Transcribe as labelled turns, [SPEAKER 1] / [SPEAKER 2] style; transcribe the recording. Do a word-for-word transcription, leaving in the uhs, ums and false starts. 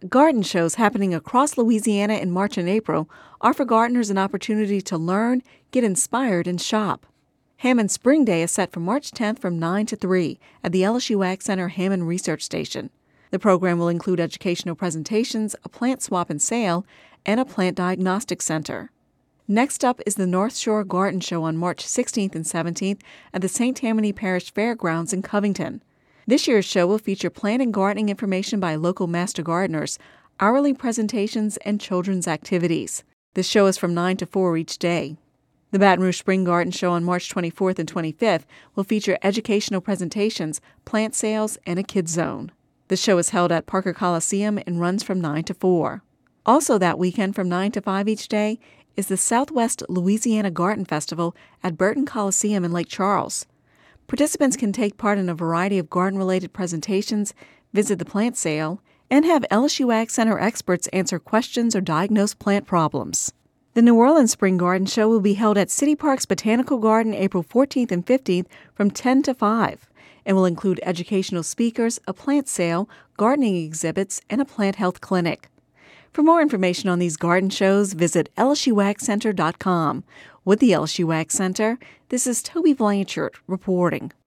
[SPEAKER 1] Garden shows happening across Louisiana in March and April offer gardeners an opportunity to learn, get inspired, and shop. Hammond Spring Day is set for March tenth from nine to three at the L S U Ag Center Hammond Research Station. The program will include educational presentations, a plant swap and sale, and a plant diagnostic center. Next up is the North Shore Garden Show on March sixteenth and seventeenth at the Saint Tammany Parish Fairgrounds in Covington. This year's show will feature plant and gardening information by local master gardeners, hourly presentations, and children's activities. The show is from nine to four each day. The Baton Rouge Spring Garden Show on March twenty-fourth and twenty-fifth will feature educational presentations, plant sales, and a kids zone. The show is held at Parker Coliseum and runs from nine to four. Also that weekend from nine to five each day is the Southwest Louisiana Garden Festival at Burton Coliseum in Lake Charles. Participants can take part in a variety of garden-related presentations, visit the plant sale, and have L S U Ag Center experts answer questions or diagnose plant problems. The New Orleans Spring Garden Show will be held at City Park's Botanical Garden April fourteenth and fifteenth from ten to five and will include educational speakers, a plant sale, gardening exhibits, and a plant health clinic. For more information on these garden shows, visit L S U Ag Center dot com. With the L S U Ag Center, this is Toby Blanchard reporting.